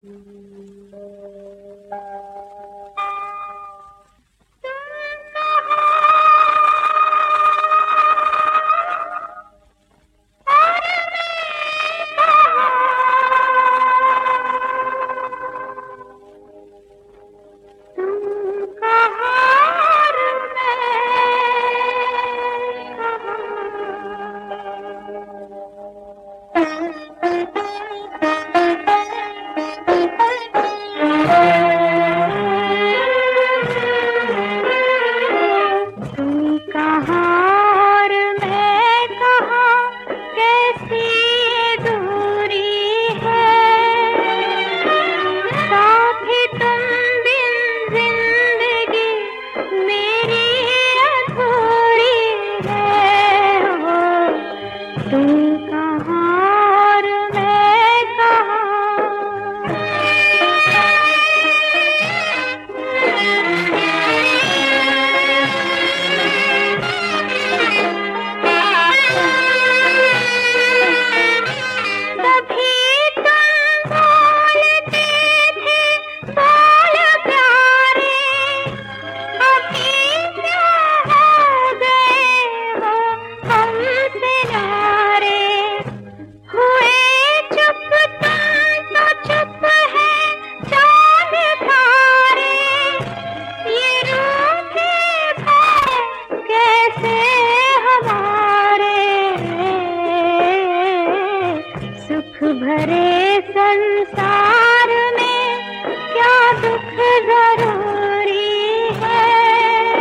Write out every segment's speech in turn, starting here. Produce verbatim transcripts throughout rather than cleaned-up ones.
भरे संसार में क्या दुख जरूरी है।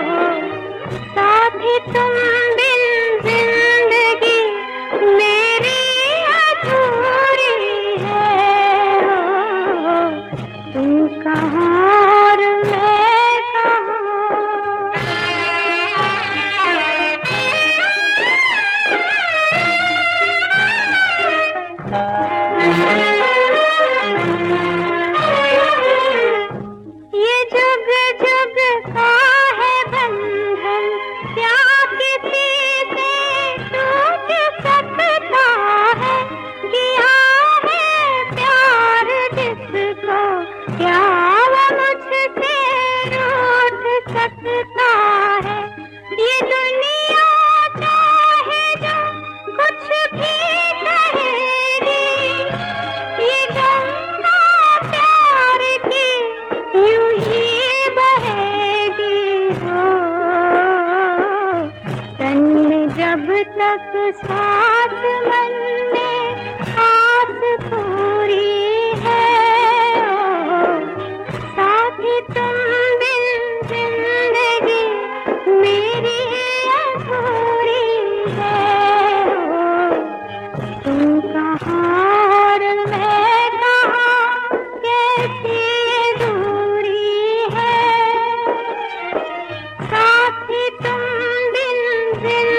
साथी तुम बिन जिंदगी मेरी अधूरी है। तुम कहाँ और मैं कहाँ। ये जुग जुग का है बंधन, क्या किसी से टूट सकता है। किया है प्यार जिसको, क्या वो मुझसे रूठ सकता है। ये दुनिया चाहे जो कुछ भी कहेगी, ये गंगा प्यार की यूं ही बहेगी। हो तन में जब तक सांस, मन में आस पूरी है। ओ साथी तुम बिन जिंदगी मेरी अधूरी है। ओ तुम कहाँ और मैं कहाँ, कैसी ये दूरी है। साथी तुम बिन जिंदगी